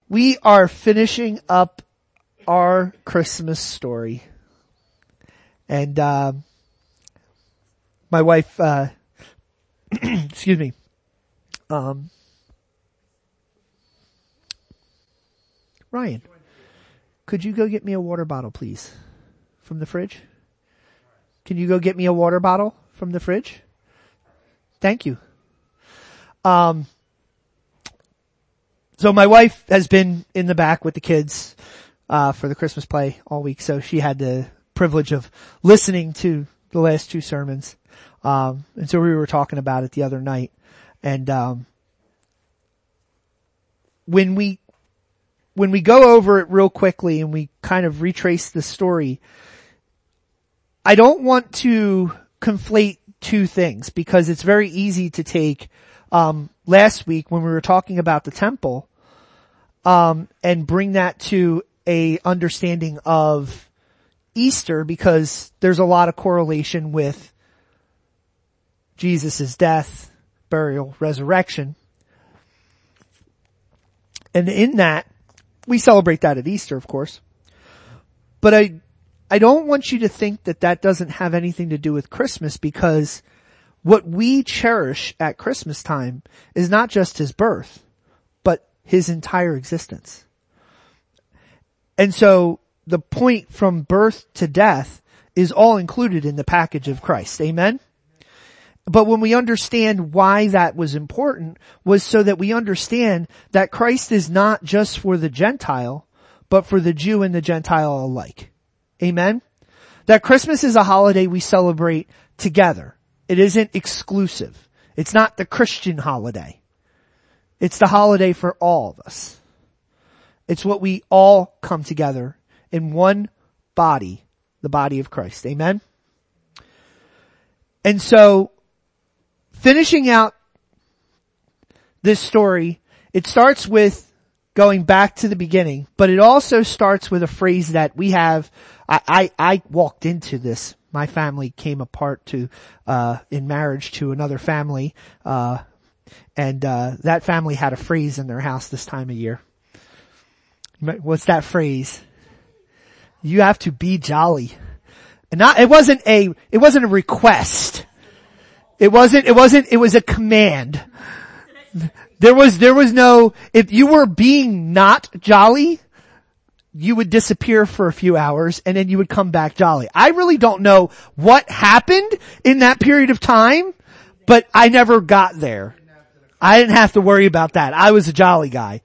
We are finishing up our Christmas story. And, my wife, excuse me, Ryan, could you go get me a water bottle, please? From the fridge? Can you go get me a water bottle from the fridge? Thank you. So my wife has been in the back with the kids, for the Christmas play all week, so she had the privilege of listening to the last two sermons. And so we were talking about it the other night. And, when we go over it real quickly and we kind of retrace the story, I don't want to conflate two things because it's very easy to take, last week when we were talking about the temple, and bring that to a understanding of Easter because there's a lot of correlation with Jesus' death, burial, resurrection. And in that, we celebrate that at Easter, of course. But I don't want you to think that that doesn't have anything to do with Christmas because what we cherish at Christmas time is not just his birth, but his entire existence. And so the point from birth to death is all included in the package of Christ. Amen? But when we understand why that was important was so that we understand that Christ is not just for the Gentile, but for the Jew and the Gentile alike. Amen? That Christmas is a holiday we celebrate together. It isn't exclusive. It's not the Christian holiday. It's the holiday for all of us. It's what we all come together in one body, the body of Christ. Amen? And so, finishing out this story, it starts with going back to the beginning, but it also starts with a phrase that we have. I walked into this. My family came apart in marriage to another family, and that family had a phrase in their house this time of year. What's that phrase? You have to be jolly. And it wasn't a request. It was a command. There was no, if you were being not jolly, you would disappear for a few hours and then you would come back jolly. I really don't know what happened in that period of time, but I never got there. I didn't have to worry about that. I was a jolly guy.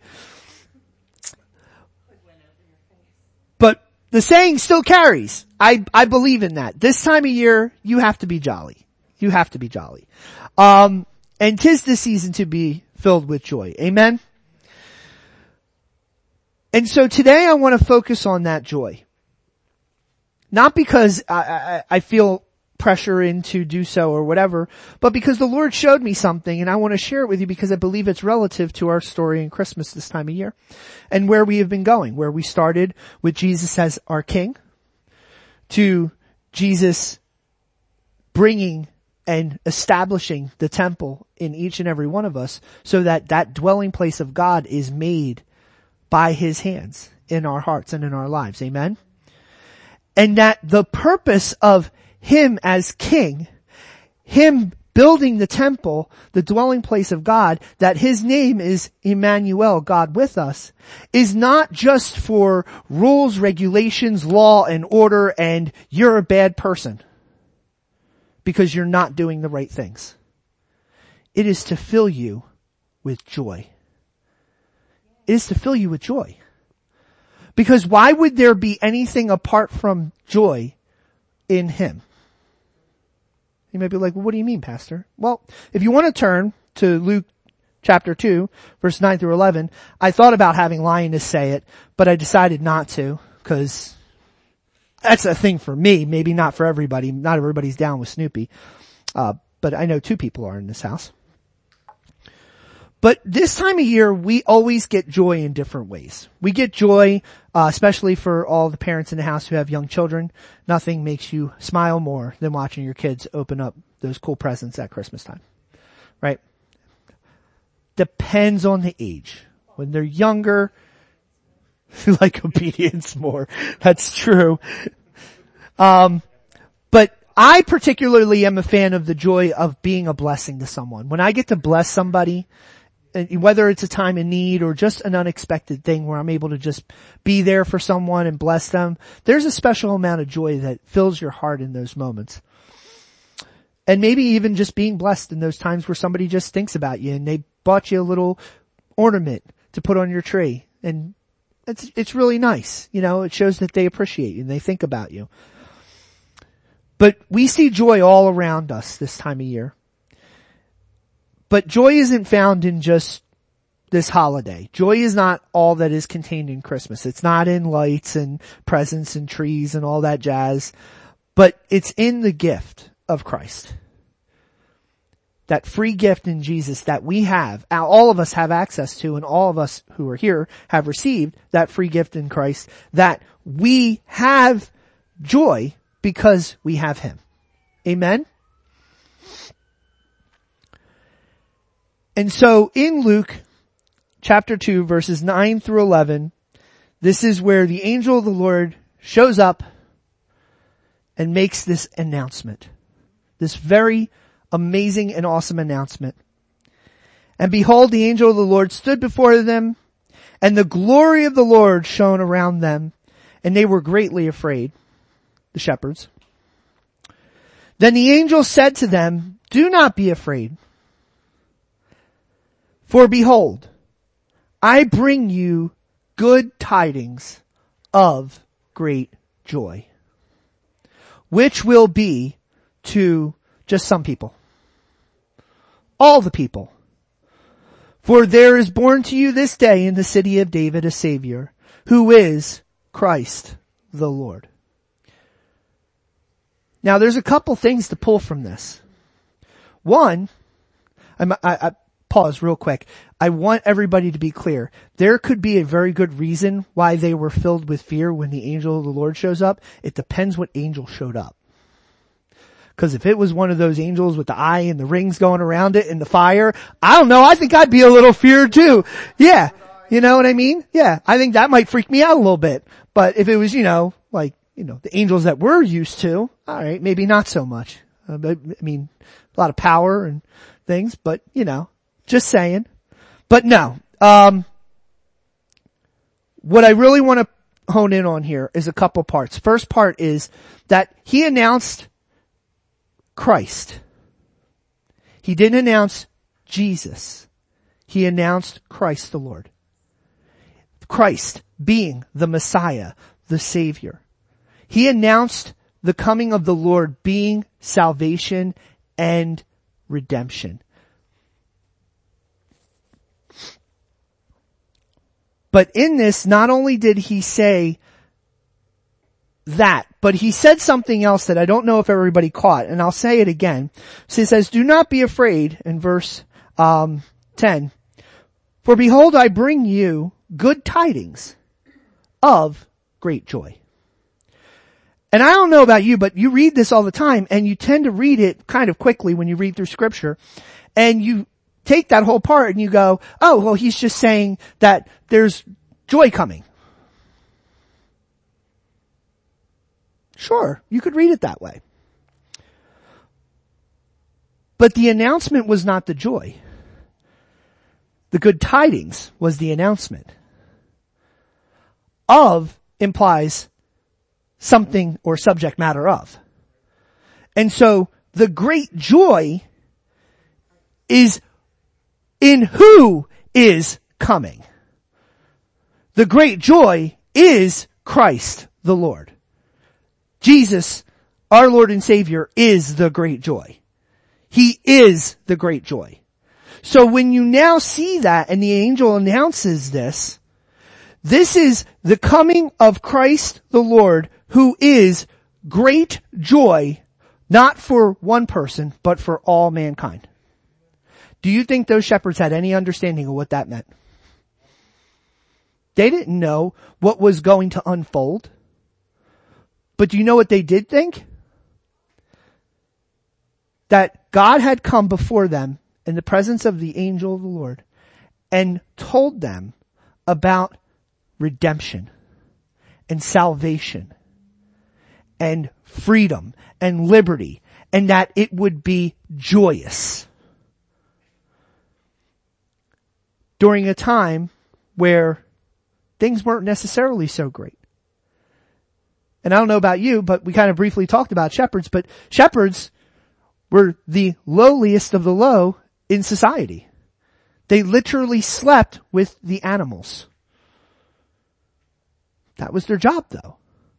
But the saying still carries. I believe in that. This time of year, you have to be jolly. You have to be jolly. And 'tis the season to be filled with joy. Amen? And so today I want to focus on that joy. Not because I feel pressure in to do so or whatever, but because the Lord showed me something and I want to share it with you because I believe it's relative to our story in Christmas this time of year and where we have been going, where we started with Jesus as our King to Jesus bringing and establishing the temple in each and every one of us so that that dwelling place of God is made by his hands in our hearts and in our lives. Amen? And that the purpose of him as king, him building the temple, the dwelling place of God, that his name is Emmanuel, God with us, is not just for rules, regulations, law, and order, and you're a bad person because you're not doing the right things. It is to fill you with joy. It is to fill you with joy. Because why would there be anything apart from joy in him? You might be like, well, what do you mean, Pastor? Well, if you want to turn to Luke chapter 2, verse 9 through 11, I thought about having Linus say it, but I decided not to, because that's a thing for me, maybe not for everybody. Not everybody's down with Snoopy. But I know two people are in this house. But this time of year, we always get joy in different ways. We get joy, especially for all the parents in the house who have young children. Nothing makes you smile more than watching your kids open up those cool presents at Christmas time. Right? Depends on the age. When they're younger, like obedience more. That's true. But I particularly am a fan of the joy of being a blessing to someone. When I get to bless somebody, whether it's a time of need or just an unexpected thing where I'm able to just be there for someone and bless them, there's a special amount of joy that fills your heart in those moments. And maybe even just being blessed in those times where somebody just thinks about you and they bought you a little ornament to put on your tree. And it's really nice. You know, it shows that they appreciate you and they think about you. But we see joy all around us this time of year. But joy isn't found in just this holiday. Joy is not all that is contained in Christmas. It's not in lights and presents and trees and all that jazz. But it's in the gift of Christ. That free gift in Jesus that we have, all of us have access to, and all of us who are here have received that free gift in Christ, that we have joy because we have Him. Amen? And so in Luke chapter 2 verses 9 through 11, this is where the angel of the Lord shows up and makes this announcement. This very amazing and awesome announcement. And behold, the angel of the Lord stood before them, and the glory of the Lord shone around them, and they were greatly afraid, the shepherds. Then the angel said to them, "Do not be afraid. For behold, I bring you good tidings of great joy, which will be to just some people. All the people. For there is born to you this day in the city of David a Savior, who is Christ the Lord." Now there's a couple things to pull from this. One, I pause real quick. I want everybody to be clear. There could be a very good reason why they were filled with fear when the angel of the Lord shows up. It depends what angel showed up. Because if it was one of those angels with the eye and the rings going around it and the fire, I don't know, I think I'd be a little feared too. Yeah. You know what I mean? Yeah. I think that might freak me out a little bit. But if it was, the angels that we're used to, alright, maybe not so much. But, a lot of power and things, but just saying. But no, what I really want to hone in on here is a couple parts. First part is that he announced Christ. He didn't announce Jesus. He announced Christ the Lord. Christ being the Messiah, the Savior. He announced the coming of the Lord being salvation and redemption. But in this, not only did he say that, but he said something else that I don't know if everybody caught, and I'll say it again. So he says, "Do not be afraid," in verse 10. "For behold, I bring you good tidings of great joy." And I don't know about you, but you read this all the time, and you tend to read it kind of quickly when you read through Scripture, and you take that whole part and you go, "Oh, well, he's just saying that there's joy coming." Sure, you could read it that way. But the announcement was not the joy. The good tidings was the announcement. Of implies something or subject matter of. And so the great joy is in who is coming. The great joy is Christ the Lord. Jesus, our Lord and Savior, is the great joy. He is the great joy. So when you now see that and the angel announces this is the coming of Christ the Lord, who is great joy, not for one person, but for all mankind. Do you think those shepherds had any understanding of what that meant? They didn't know what was going to unfold. But do you know what they did think? That God had come before them in the presence of the angel of the Lord and told them about redemption and salvation and freedom and liberty, and that it would be joyous during a time where things weren't necessarily so great. And I don't know about you, but we kind of briefly talked about shepherds, but shepherds were the lowliest of the low in society. They literally slept with the animals. That was their job, though.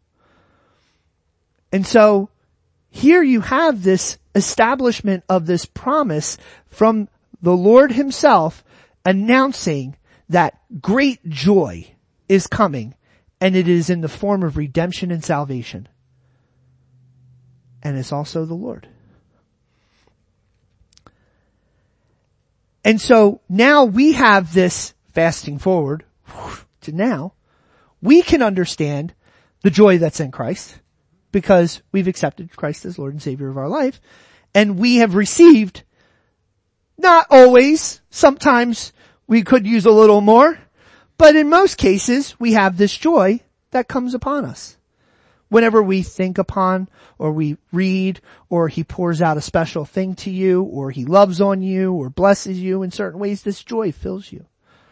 And so here you have this establishment of this promise from the Lord himself announcing that great joy is coming, and it is in the form of redemption and salvation. And it's also the Lord. And so now we have this, fasting forward to now, we can understand the joy that's in Christ because we've accepted Christ as Lord and Savior of our life, and we have received, not always, sometimes we could use a little more, but in most cases we have this joy that comes upon us. Whenever we think upon, or we read, or he pours out a special thing to you, or he loves on you, or blesses you in certain ways, this joy fills you.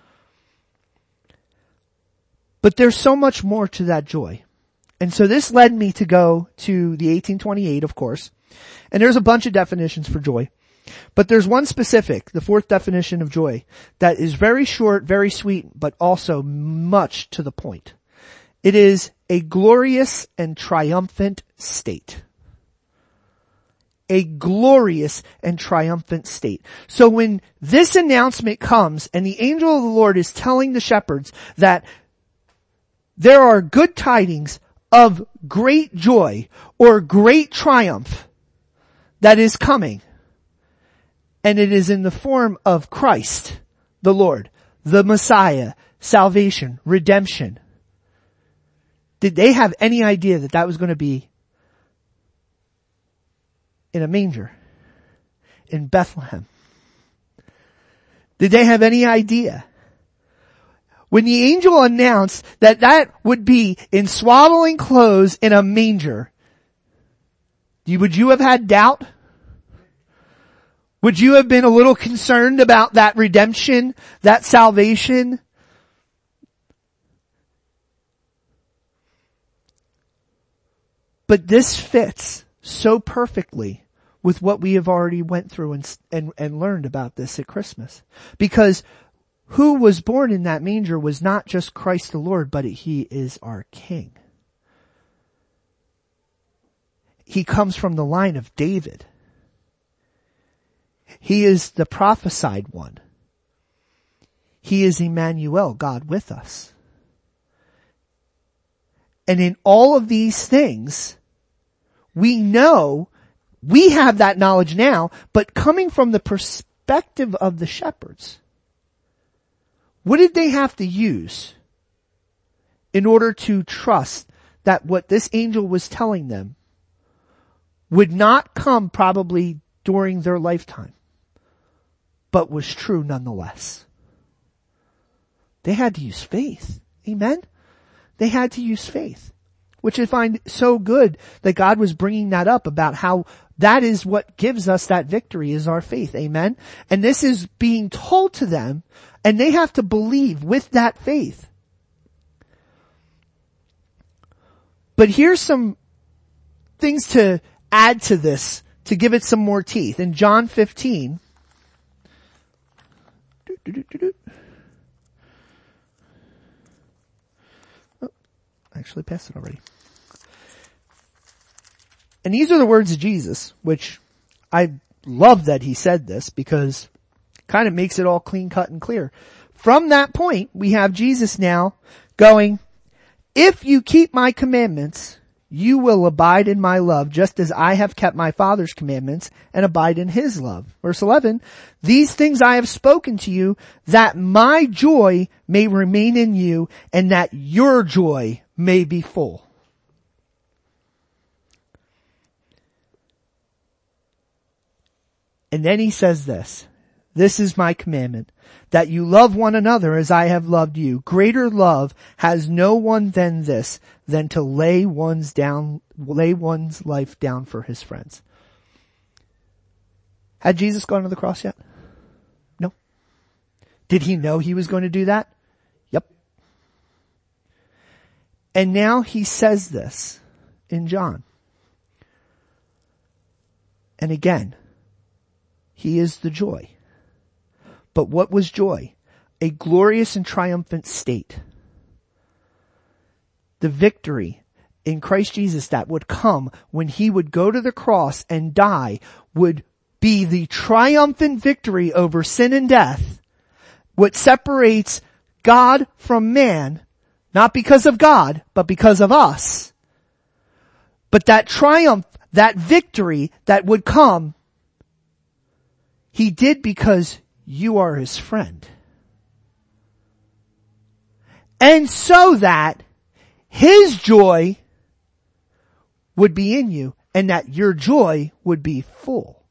But there's so much more to that joy. And so this led me to go to the 1828, of course. And there's a bunch of definitions for joy. But there's one specific, the fourth definition of joy, that is very short, very sweet, but also much to the point. It is a glorious and triumphant state. A glorious and triumphant state. So when this announcement comes and the angel of the Lord is telling the shepherds that there are good tidings of great joy or great triumph that is coming, and it is in the form of Christ, the Lord, the Messiah, salvation, redemption. Did they have any idea that that was going to be in a manger in Bethlehem? Did they have any idea? When the angel announced that that would be in swaddling clothes in a manger, would you have had doubt? Would you have been a little concerned about that redemption, that salvation? But this fits so perfectly with what we have already went through and learned about this at Christmas. Because who was born in that manger was not just Christ the Lord, but he is our King. He comes from the line of David. He is the prophesied one. He is Emmanuel, God with us. And in all of these things, we know, we have that knowledge now, but coming from the perspective of the shepherds, what did they have to use in order to trust that what this angel was telling them would not come probably during their lifetime, but was true nonetheless? They had to use faith. Amen? They had to use faith, which I find so good that God was bringing that up about how that is what gives us that victory is our faith. Amen? And this is being told to them, and they have to believe with that faith. But here's some things to add to this to give it some more teeth. In John 15, actually passed it already. And these are the words of Jesus, which I love that he said this because it kind of makes it all clean cut and clear. From that point, we have Jesus now going, "If you keep my commandments, you will abide in my love, just as I have kept my Father's commandments and abide in his love." Verse 11, "These things I have spoken to you, that my joy may remain in you, and that your joy may be full." And then he says this, This is my commandment, that you love one another as I have loved you. Greater love has no one than this, than to lay one's life down for his friends. Had Jesus gone to the cross yet? No. Did he know he was going to do that? Yep. And now he says this in John. And again, he is the joy. But what was joy? A glorious and triumphant state. The victory in Christ Jesus that would come when he would go to the cross and die would be the triumphant victory over sin and death. What separates God from man, not because of God, but because of us. But that triumph, that victory that would come, he did because you are his friend. And so that his joy would be in you and that your joy would be full.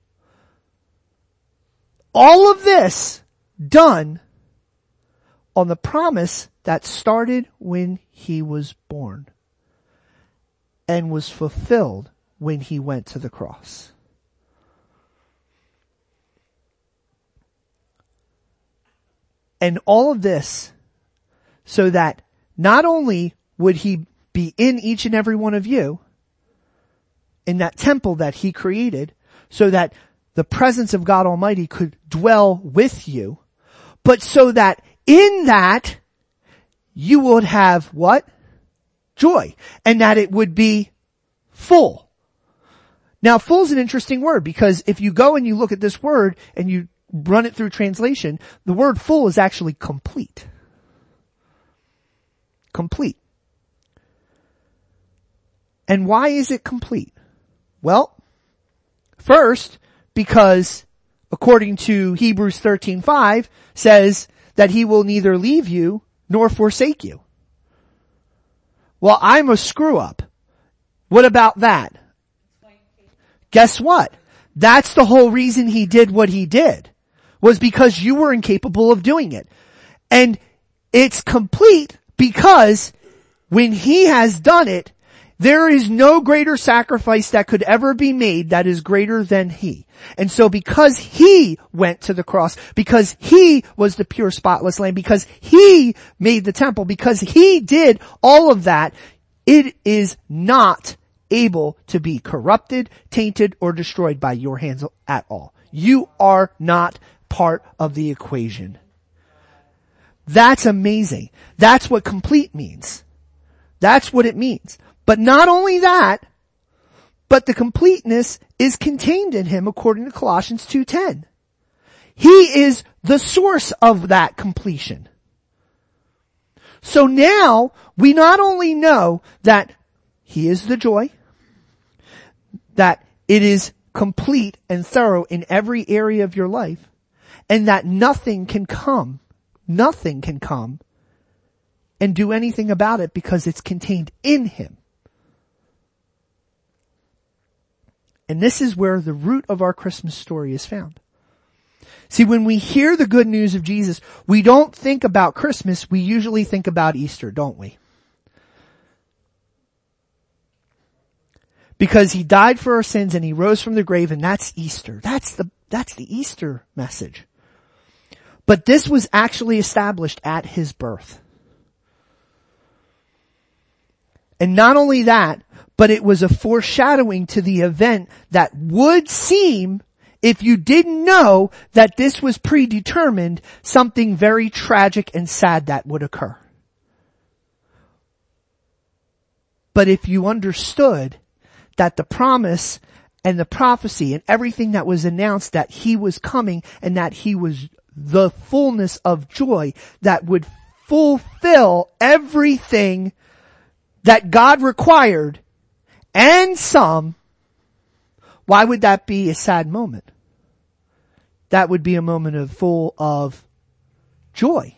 All of this done on the promise that started when he was born and was fulfilled when he went to the cross. And all of this so that not only would he be in each and every one of you, in that temple that he created, so that the presence of God Almighty could dwell with you, but so that in that you would have what? Joy. And that it would be full. Now, full is an interesting word because if you go and you look at this word and you run it through translation, the word full is actually complete. Complete. And why is it complete? Well, first, because according to Hebrews 13:5 says that he will neither leave you nor forsake you. Well, I'm a screw up. What about that? Guess what? That's the whole reason he did what he did, was because you were incapable of doing it. And it's complete because when he has done it, there is no greater sacrifice that could ever be made that is greater than he. And so because he went to the cross, because he was the pure spotless lamb, because he made the temple, because he did all of that, it is not able to be corrupted, tainted, or destroyed by your hands at all. You are not part of the equation. That's amazing. That's what complete means. That's what it means. But not only that, but the completeness is contained in him according to Colossians 2:10. He is the source of that completion. So now we not only know that he is the joy, that it is complete and thorough in every area of your life, and that nothing can come and do anything about it because it's contained in him. And this is where the root of our Christmas story is found. See, when we hear the good news of Jesus, we don't think about Christmas, we usually think about Easter, don't we? Because he died for our sins and he rose from the grave, and that's Easter. That's the Easter message. But this was actually established at his birth. And not only that, but it was a foreshadowing to the event that would seem, if you didn't know that this was predetermined, something very tragic and sad that would occur. But if you understood that the promise and the prophecy and everything that was announced that he was coming and that he was the fullness of joy that would fulfill everything that God required and some, why would that be a sad moment? That would be a moment full of joy.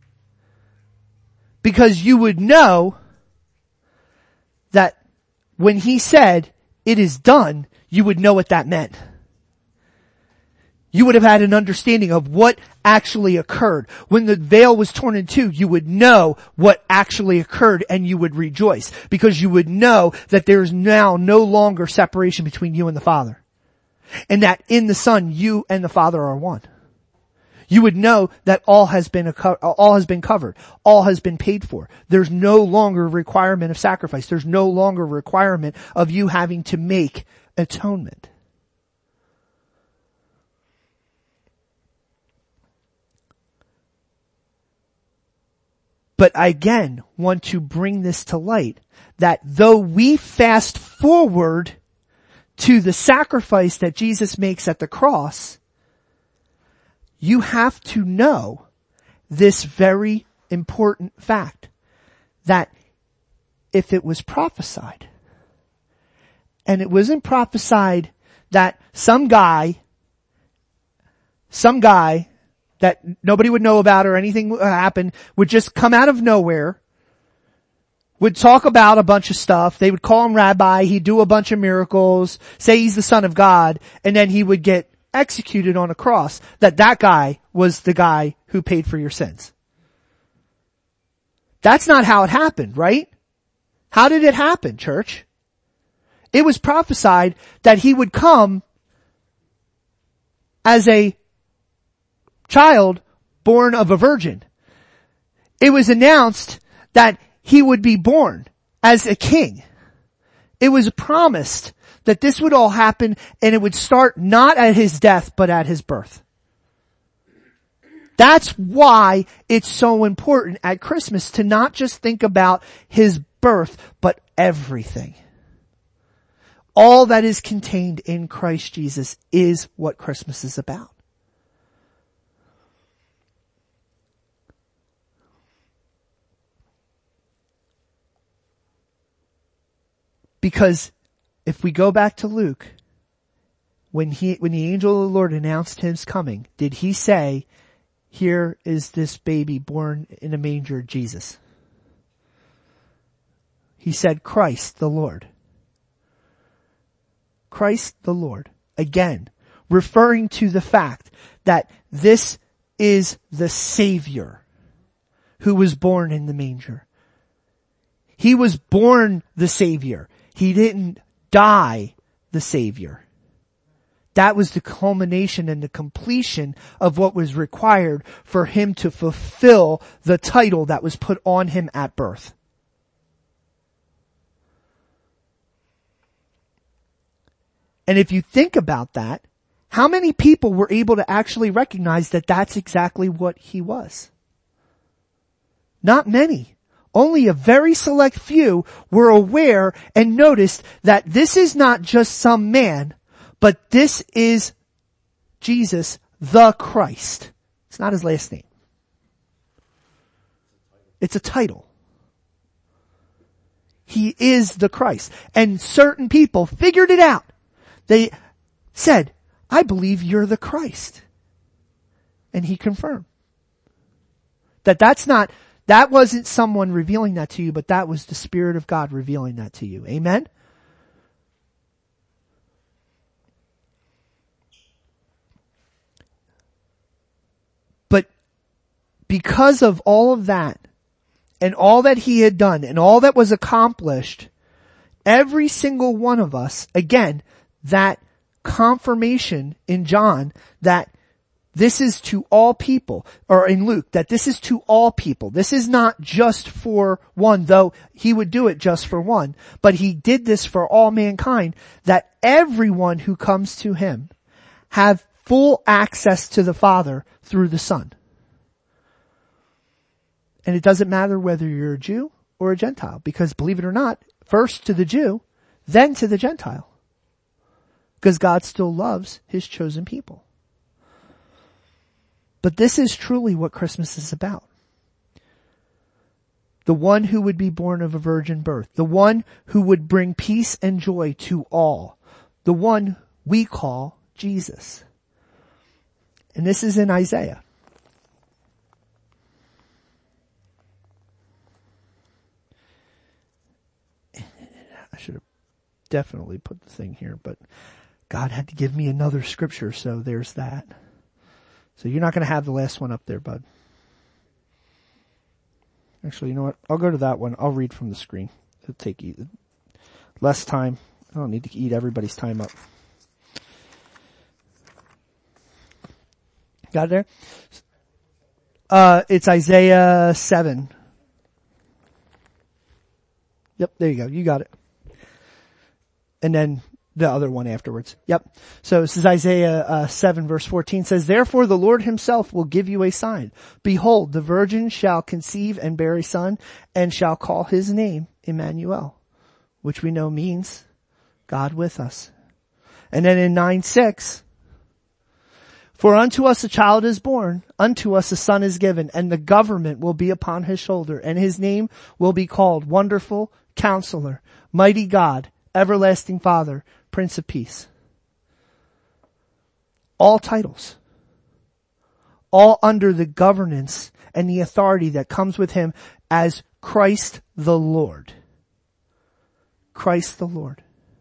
Because you would know that when he said, "It is done," you would know what that meant. You would have had an understanding of what actually occurred. When the veil was torn in two, you would know what actually occurred and you would rejoice because you would know that there is now no longer separation between you and the Father. And that in the Son, you and the Father are one. You would know that all has been covered. All has been paid for. There's no longer a requirement of sacrifice. There's no longer a requirement of you having to make atonement. But I again want to bring this to light that though we fast forward to the sacrifice that Jesus makes at the cross, you have to know this very important fact that if it was prophesied, and it wasn't prophesied that some guy that nobody would know about or anything would happen would just come out of nowhere, would talk about a bunch of stuff. They would call him rabbi. He'd do a bunch of miracles, say he's the Son of God, and then he would get executed on a cross. That guy was the guy who paid for your sins. That's not how it happened, right? How did it happen, church? It was prophesied that he would come as a child born of a virgin. It was announced that he would be born as a king. It was promised that this would all happen and it would start not at his death but at his birth. That's why it's so important at Christmas to not just think about his birth, but everything. All that is contained in Christ Jesus is what Christmas is about. Because if we go back to Luke, when the angel of the Lord announced his coming, did he say, here is this baby born in a manger, Jesus? He said, Christ the Lord. Christ the Lord. Again, referring to the fact that this is the Savior who was born in the manger. He was born the Savior. He didn't die the Savior. That was the culmination and the completion of what was required for him to fulfill the title that was put on him at birth. And if you think about that, how many people were able to actually recognize that that's exactly what he was? Not many. Only a very select few were aware and noticed that this is not just some man, but this is Jesus the Christ. It's not his last name. It's a title. He is the Christ. And certain people figured it out. They said, I believe you're the Christ. And he confirmed that wasn't someone revealing that to you, but that was the Spirit of God revealing that to you. Amen? But because of all of that, and all that he had done, and all that was accomplished, every single one of us, again, that confirmation in John that this is to all people, or in Luke, that this is to all people. This is not just for one, though he would do it just for one, but he did this for all mankind, that everyone who comes to him have full access to the Father through the Son. And it doesn't matter whether you're a Jew or a Gentile, because believe it or not, first to the Jew, then to the Gentile. Because God still loves his chosen people. But this is truly what Christmas is about. The one who would be born of a virgin birth. The one who would bring peace and joy to all. The one we call Jesus. And this is in Isaiah. I should have definitely put the thing here, but God had to give me another scripture, so there's that. So you're not going to have the last one up there, bud. Actually, you know what? I'll go to that one. I'll read from the screen. It'll take you less time. I don't need to eat everybody's time up. Got it there? It's Isaiah 7. Yep, there you go. You got it. And then the other one afterwards. Yep. So this is Isaiah 7 verse 14 says, "Therefore the Lord himself will give you a sign. Behold, the virgin shall conceive and bear a son, and shall call his name Emmanuel," which we know means God with us. And then in 9:6, "For unto us a child is born, unto us a son is given, and the government will be upon his shoulder, and his name will be called Wonderful, Counselor, Mighty God, Everlasting Father, Prince of Peace." All titles. All under the governance and the authority that comes with him as Christ the Lord. Christ the Lord.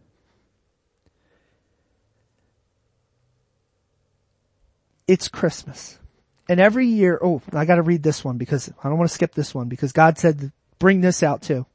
It's Christmas. And every year, I gotta read this one because I don't want to skip this one because God said to bring this out too.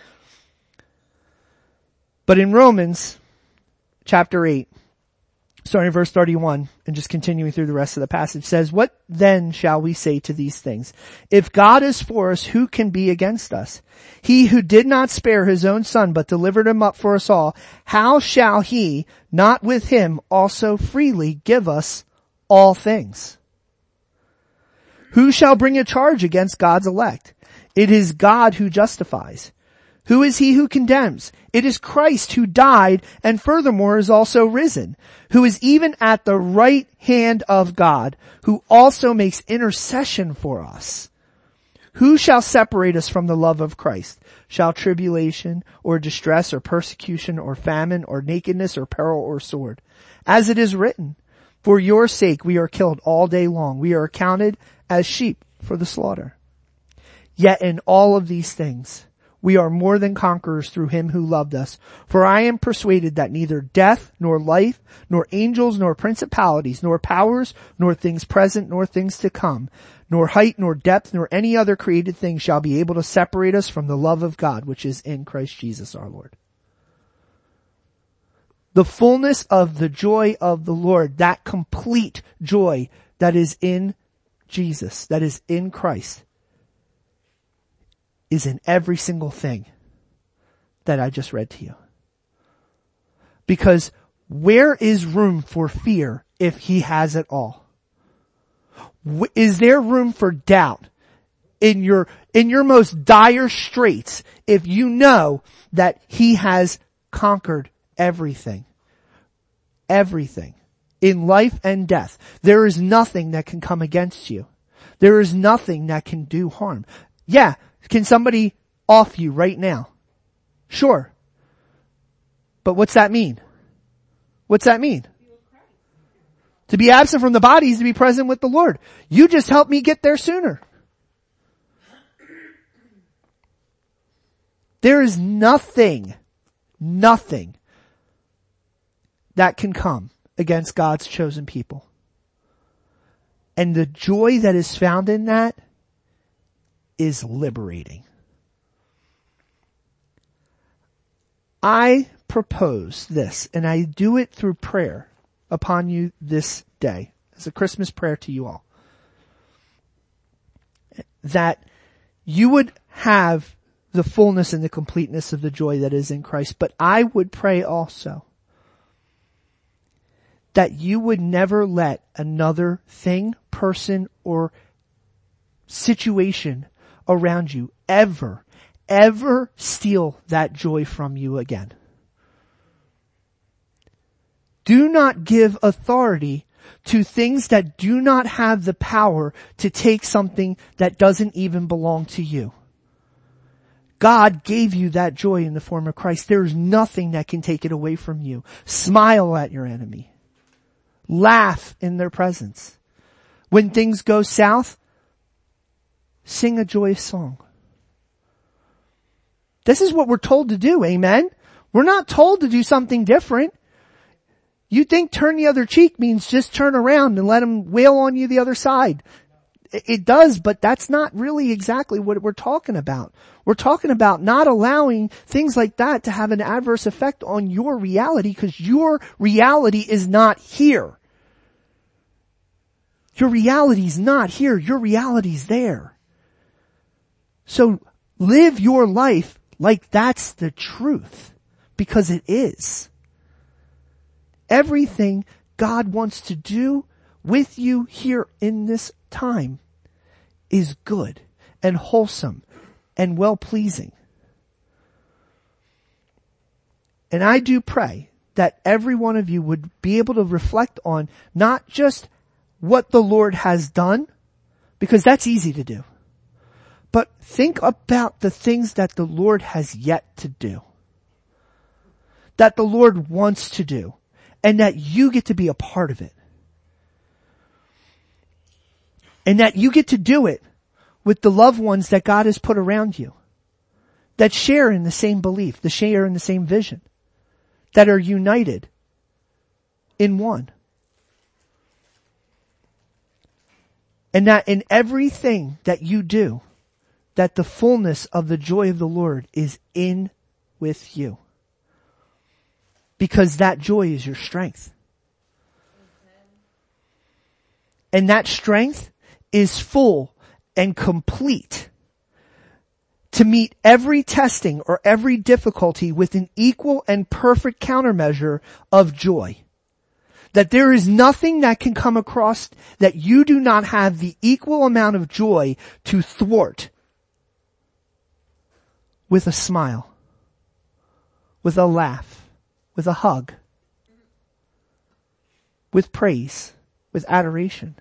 But in Romans chapter 8, starting in verse 31 and just continuing through the rest of the passage says, "What then shall we say to these things? If God is for us, who can be against us? He who did not spare his own son, but delivered him up for us all, how shall he not with him also freely give us all things? Who shall bring a charge against God's elect? It is God who justifies. Who is he who condemns? It is Christ who died and furthermore is also risen, who is even at the right hand of God, who also makes intercession for us. Who shall separate us from the love of Christ? Shall tribulation or distress or persecution or famine or nakedness or peril or sword? As it is written, for your sake we are killed all day long. We are accounted as sheep for the slaughter. Yet in all of these things, we are more than conquerors through him who loved us. For I am persuaded that neither death, nor life, nor angels, nor principalities, nor powers, nor things present, nor things to come, nor height, nor depth, nor any other created thing shall be able to separate us from the love of God, which is in Christ Jesus our Lord." The fullness of the joy of the Lord, that complete joy that is in Jesus, that is in Christ, is in every single thing that I just read to you. Because where is room for fear if he has it all? Is there room for doubt in your most dire straits if you know that he has conquered everything? Everything. In life and death. There is nothing that can come against you. There is nothing that can do harm. Yeah. Can somebody off you right now? Sure. But what's that mean? What's that mean? To be absent from the body is to be present with the Lord. You just helped me get there sooner. There is nothing that can come against God's chosen people. And the joy that is found in that is liberating. I propose this, and I do it through prayer upon you this day, as a Christmas prayer to you all, that you would have the fullness and the completeness of the joy that is in Christ. But I would pray also that you would never let another thing, person, or situation around you ever steal that joy from you again. Do not give authority to things that do not have the power to take something that doesn't even belong to you. God gave you that joy in the form of Christ. There is nothing that can take it away from you. Smile at your enemy. Laugh in their presence. When things go south, sing a joyous song. This is what we're told to do, amen? We're not told to do something different. You think turn the other cheek means just turn around and let them wail on you the other side. It does, but that's not really exactly what we're talking about. We're talking about not allowing things like that to have an adverse effect on your reality, because your reality is not here. Your reality is not here. Your reality is there. So live your life like that's the truth, because it is. Everything God wants to do with you here in this time is good and wholesome and well-pleasing. And I do pray that every one of you would be able to reflect on not just what the Lord has done, because that's easy to do, but think about the things that the Lord has yet to do, that the Lord wants to do, and that you get to be a part of it. And that you get to do it with the loved ones that God has put around you, that share in the same belief, that share in the same vision, that are united in one. And that in everything that you do, that the fullness of the joy of the Lord is in with you. Because that joy is your strength. And that strength is full and complete to meet every testing or every difficulty with an equal and perfect countermeasure of joy. That there is nothing that can come across that you do not have the equal amount of joy to thwart with a smile, with a laugh, with a hug, with praise, with adoration.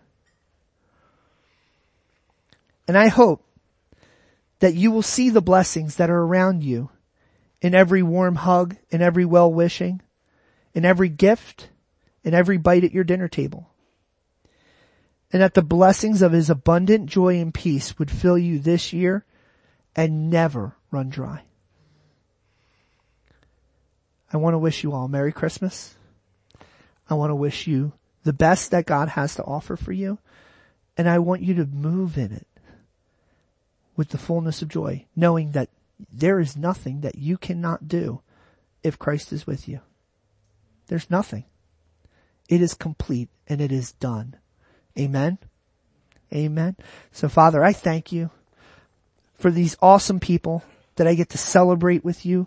And I hope that you will see the blessings that are around you in every warm hug, in every well-wishing, in every gift, in every bite at your dinner table. And that the blessings of His abundant joy and peace would fill you this year and never run dry. I want to wish you all Merry Christmas. I want to wish you the best that God has to offer for you. And I want you to move in it with the fullness of joy, knowing that there is nothing that you cannot do if Christ is with you. There's nothing. It is complete and it is done. Amen. Amen. So Father, I thank you for these awesome people that I get to celebrate with you.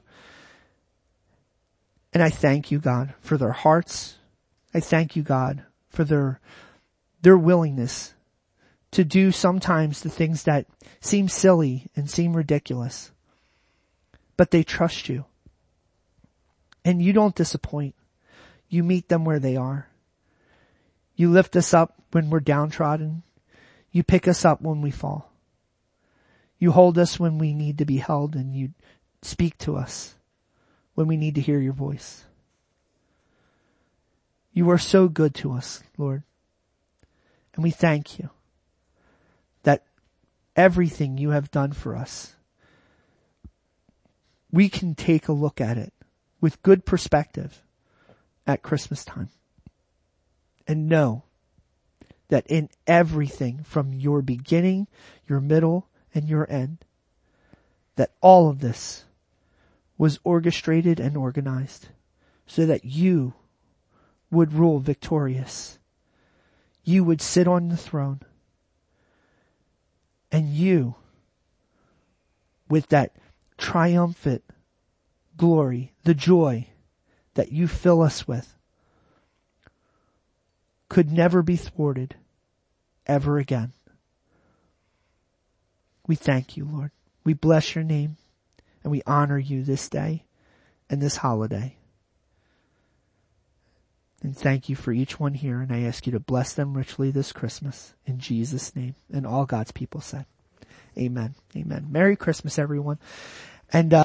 And I thank you, God, for their hearts. I thank you, God, for their willingness to do sometimes the things that seem silly and seem ridiculous. But they trust you. And you don't disappoint. You meet them where they are. You lift us up when we're downtrodden. You pick us up when we fall. You hold us when we need to be held, and you speak to us when we need to hear your voice. You are so good to us, Lord. And we thank you that everything you have done for us, we can take a look at it with good perspective at Christmas time and know that in everything from your beginning, your middle, and your end, that all of this was orchestrated and organized so that you would rule victorious. You would sit on the throne. And you, with that triumphant glory, the joy that you fill us with, could never be thwarted ever again. We thank you, Lord. We bless your name and we honor you this day and this holiday. And thank you for each one here, and I ask you to bless them richly this Christmas in Jesus' name. And all God's people said, amen. Amen. Merry Christmas, everyone. And